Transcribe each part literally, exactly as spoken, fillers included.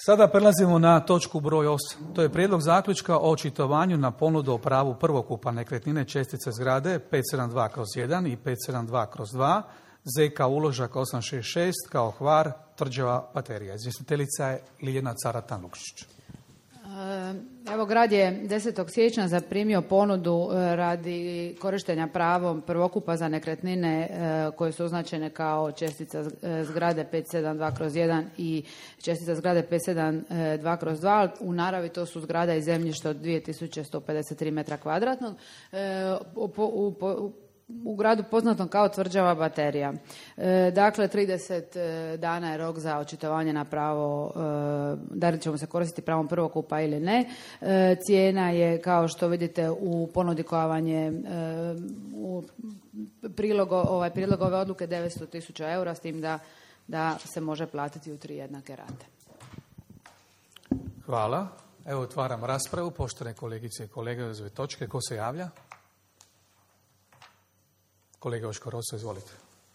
Sada prelazimo na točku broj osam. To je prijedlog zaključka o očitovanju na ponudu o pravu prvokupa nekretnine čestice zgrade pet sedam dva kroz jedan i pet sedam dva kroz dva, Z K uložak osam šest šest kao Hvar, Tvrđava baterija. Izvjestiteljica je Ljiljana Caratan-Lukšić. Evo, grad je desetog siječnja zaprimio ponudu radi korištenja pravom prvokupa za nekretnine koje su označene kao čestica zgrade pet sedam dva kroz jedan i čestica zgrade pet sedam dva kroz dva. U naravi to su zgrada i zemljište od dvije tisuće sto pedeset tri metra kvadratnog. U, u, u, u gradu poznatom kao Tvrđava baterija. E, dakle, trideset dana je rok za očitovanje na pravo, e, da li ćemo se koristiti pravom prvokupa ili ne. E, cijena je, kao što vidite u ponudi koja vam je e, u prilogu, ovaj, prilog ove odluke devetsto tisuća eura, s tim da, da se može platiti u tri jednake rate. Hvala. Evo, otvaram raspravu. Poštovane kolegice i kolege iz ove točke. Ko se javlja? Kolega Joško Roso, izvolite.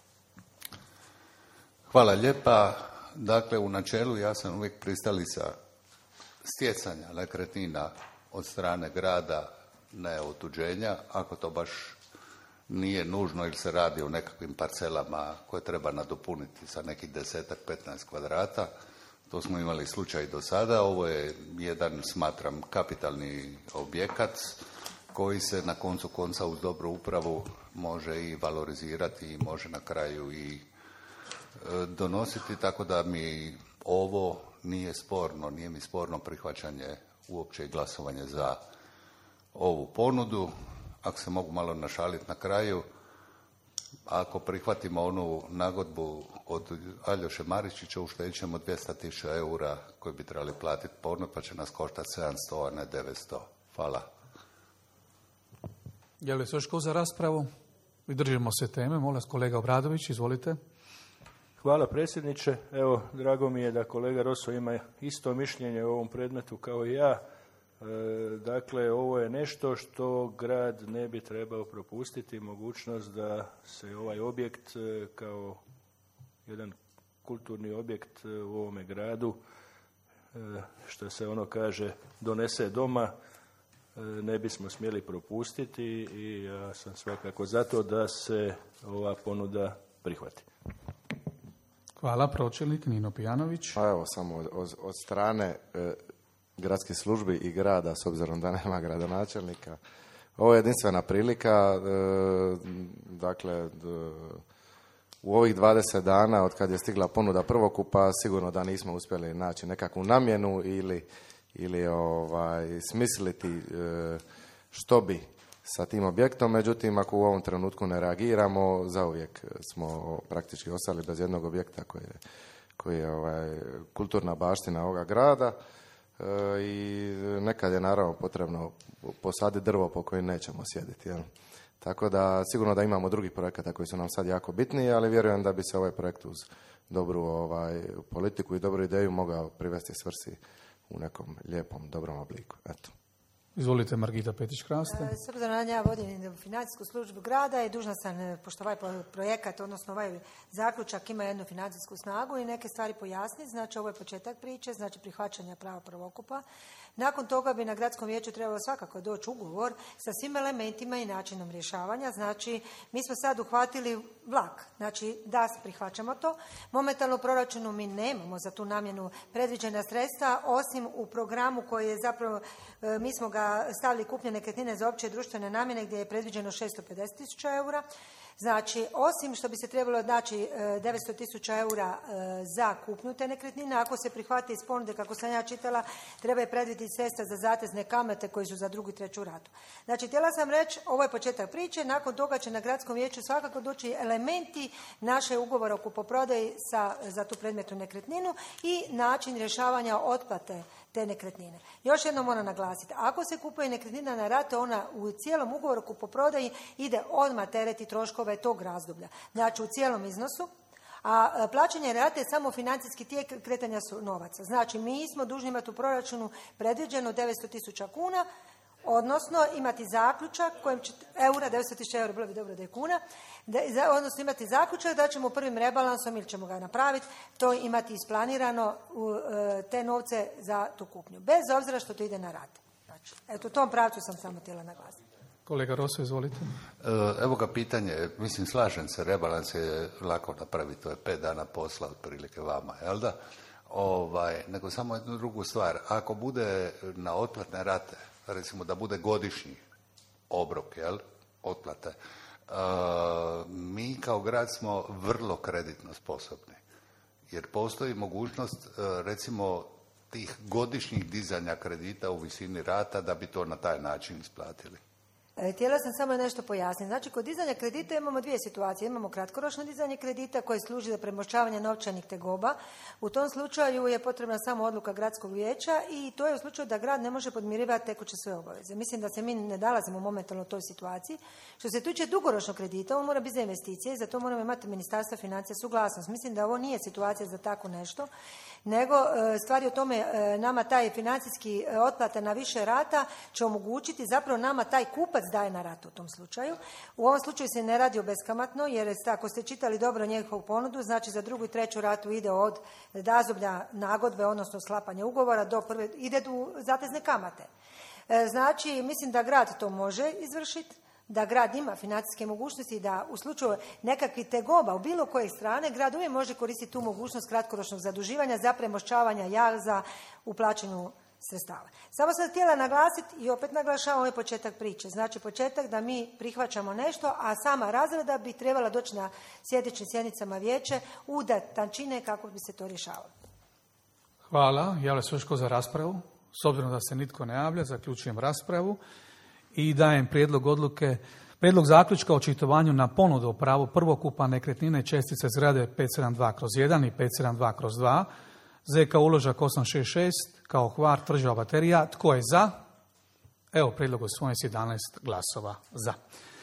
Hvala lijepa. Dakle, u načelu ja sam uvijek pristalica stjecanja nekretnina od strane grada, ne otuđenja, ako to baš nije nužno ili se radi o nekakvim parcelama koje treba nadopuniti sa nekih desetak, petnaest kvadrata. To smo imali slučaj do sada. Ovo je jedan, smatram, kapitalni objekat koji se na koncu konca uz dobru upravu može i valorizirati i može na kraju i e, donositi, tako da mi ovo nije sporno, nije mi sporno prihvaćanje uopće i glasovanje za ovu ponudu. Ako se mogu malo našaliti na kraju, ako prihvatimo onu nagodbu od Aljoše Maričića, uštedit ćemo dvjesto tisuća eura koji bi trebali platiti ponud, pa će nas koštati sedamsto, a ne devetsto. Hvala. Je li se još ko za raspravu? I držimo se teme. Molim vas, kolega Obradović, izvolite. Hvala predsjedniče. Evo, drago mi je da kolega Roso ima isto mišljenje o ovom predmetu kao i ja. E, dakle, ovo je nešto što grad ne bi trebao propustiti, mogućnost da se ovaj objekt e, kao jedan kulturni objekt e, u ovome gradu, e, što se ono kaže, donese doma, ne bismo smjeli propustiti i ja sam svakako zato da se ova ponuda prihvati. Hvala. Pročelnik Nino Pijanović. Pa evo, samo od, od strane e, gradskih službi i grada, s obzirom da nema gradonačelnika, ovo je jedinstvena prilika. E, dakle, d, u ovih dvadeset dana od kad je stigla ponuda prvokupa, sigurno da nismo uspjeli naći nekakvu namjenu ili ili ovaj, smisliti e, što bi sa tim objektom. Međutim, ako u ovom trenutku ne reagiramo, zauvijek smo praktički ostali bez jednog objekta koji je, koji je ovaj, kulturna baština ovoga grada e, i nekad je naravno potrebno posaditi drvo po kojem nećemo sjediti. Jel? Tako da sigurno da imamo drugih projekata koji su nam sad jako bitni, ali vjerujem da bi se ovaj projekt uz dobru ovaj, politiku i dobru ideju mogao privesti svrsi u nekom lijepom, dobrom obliku. Eto. Izvolite, Margita Petić-Kraste. S obzirom na ja vodim financijsku službu grada i dužna sam, pošto ovaj projekat, odnosno ovaj zaključak ima jednu financijsku snagu i neke stvari pojasniti. Znači, ovo je početak priče, znači prihvaćanja prava prvokupa. Nakon toga bi na gradskom vijeću trebalo svakako doći ugovor sa svim elementima i načinom rješavanja. Znači, mi smo sad uhvatili vlak, znači da prihvaćamo to. Momentalno u proračunu mi nemamo za tu namjenu predviđena sredstva, osim u programu koji je zapravo, mi smo ga stavili kupnje nekretnine za opće društvene namjene gdje je predviđeno šesto pedeset tisuća eura. Znači, osim što bi se trebalo naći devetsto tisuća eura za kupnju te nekretnine, ako se prihvati iz ponude, kako sam ja čitala, treba je predvidjeti sredstva za zatezne kamate koji su za drugu i treću ratu. Znači, htjela sam reći, ovo je početak priče, nakon toga će na gradskom vijeću svakako doći elementi naše ugovora o kupoprodaji sa, za tu predmetnu nekretninu i način rješavanja otplate te nekretnine. Još jednom moram naglasiti, ako se kupuje nekretnina na rate, ona u cijelom ugovoru o kupoprodaji ide odmah tereti troškove tog razdoblja. Znači, u cijelom iznosu, a plaćanje rate je samo financijski tijek kretanja su novaca. Znači, mi smo dužni imati u proračunu predviđeno devetsto tisuća kuna, Odnosno imati zaključak kojim će eura, devetsto tisuća eura, bilo bi dobro da je kuna, da, odnosno imati zaključak da ćemo prvim rebalansom ili ćemo ga napraviti, to imati isplanirano u e, te novce za tu kupnju. Bez obzira što to ide na rate. Znači, eto, u tom pravcu sam samo htjela naglasiti. Kolega Roso, izvolite. Evo ga pitanje, mislim slažem se, rebalans je lako napraviti, to je pet dana posla otprilike vama, jel da? Ovaj, nego samo jednu drugu stvar, ako bude na otplatne rate, recimo da bude godišnji obrok, jel, otplate, uh, mi kao grad smo vrlo kreditno sposobni, jer postoji mogućnost, uh, recimo, tih godišnjih dizanja kredita u visini rata da bi to na taj način isplatili. Htjela sam samo nešto pojasniti. Znači, kod dizanja kredita imamo dvije situacije. Imamo kratkoročno dizanje kredita koje služi za premošćavanje novčanih tegoba. U tom slučaju je potrebna samo odluka gradskog vijeća i to je u slučaju da grad ne može podmirivati tekuće sve obaveze. Mislim da se mi ne nalazimo momentalno u toj situaciji. Što se tiče dugoročnog kredita, on mora biti za investicije i za to moramo imati Ministarstvo financija suglasnost. Mislim da ovo nije situacija za tako nešto, nego stvari o tome nama taj financijski otplata na više rata će omogućiti, zapravo nama taj kupac daje na ratu u tom slučaju. U ovom slučaju se ne radi o beskamatno, jer ako ste čitali dobro njihovu ponudu, znači za drugu i treću ratu ide od razdoblja nagodbe, odnosno sklapanja ugovora, do prve, ide u zatezne kamate. Znači, mislim da grad to može izvršiti, da grad ima financijske mogućnosti, da u slučaju nekakvih tegoba u bilo koje strane, grad uvijek može koristiti tu mogućnost kratkoročnog zaduživanja za premošćavanja jaza u plaćanju sredstava. Samo sam htjela naglasiti i opet naglašavam ovaj početak priče. Znači početak da mi prihvaćamo nešto, a sama razrada bi trebala doći na sljedećim sjednicama vijeće u tančine kako bi se to rješavalo. Hvala. Javlja se još tko za raspravu? S obzirom da se nitko ne javlja, zaključujem raspravu i dajem prijedlog odluke, prijedlog zaključka o očitovanju na ponudu o pravu prvokupa nekretnine čestice zgrade pet sedam dva kroz jedan i pet sedam dva kroz dva, Z K uložak osam šest šest, kao Hvar tvrđava baterija. Tko je za? Evo, prijedlog usvojen s jedanaest glasova za.